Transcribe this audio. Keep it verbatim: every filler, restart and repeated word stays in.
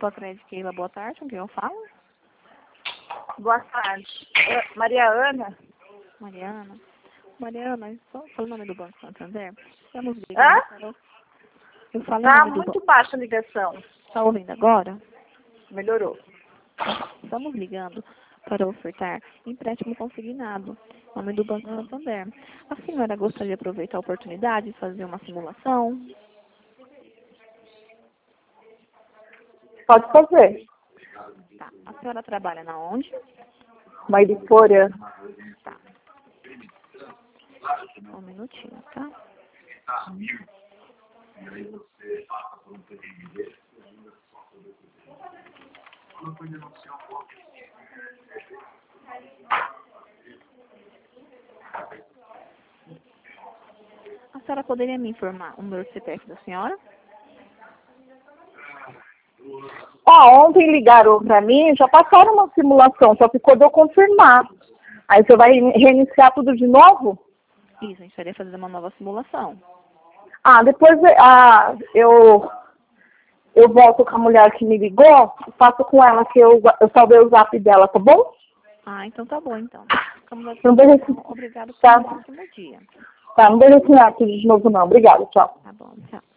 Grupo Acredite Keila, boa tarde, com quem eu falo? Boa tarde. Eu, Maria Ana? Mariana. Mariana, só falo o nome do Banco Santander. Estamos ligando Hã? para o... Eu falo o Tá nome do muito banco. baixa a ligação. Está ouvindo agora? Melhorou. Estamos ligando para ofertar empréstimo consignado, em nome do Banco Santander. A senhora gostaria de aproveitar a oportunidade de fazer uma simulação? Pode fazer. Tá. A senhora trabalha na onde? Mairipora. Tá. Um minutinho, tá? A senhora poderia me informar o número do C P F da senhora? Ó, ontem ligaram pra mim, já passaram uma simulação, só ficou de eu confirmar. Aí você vai reiniciar tudo de novo? Isso, a gente iria fazer uma nova simulação. Ah, depois ah, eu, eu volto com a mulher que me ligou, faço com ela que eu, eu salvei o zap dela, tá bom? Ah, então tá bom, então. Ficamos aqui. Não deixa, Obrigado tá. pelo próximo dia. Tá, não deixa eu assinar tudo de novo não. Obrigada, tchau. Tá bom, tchau.